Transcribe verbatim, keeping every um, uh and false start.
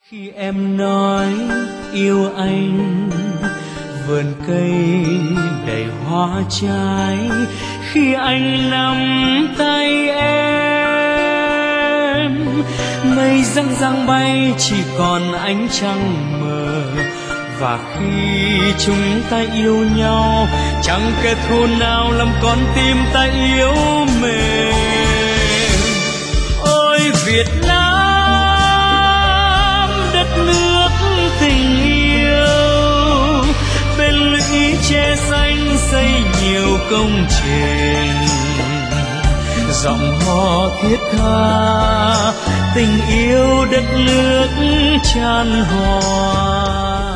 Khi em nói yêu anh, vườn cây đầy hoa trái. Khi anh nắm tay em, mây răng răng bay chỉ còn ánh trăng mờ. Và khi chúng ta yêu nhau, chẳng kẻ thù nào làm con tim ta yếu mềm. Ôi Việt Nam, đất nước tình yêu, bên lũy tre xanh xây nhiều công trình. Giọng hò thiết tha tình yêu đất nước chan hòa.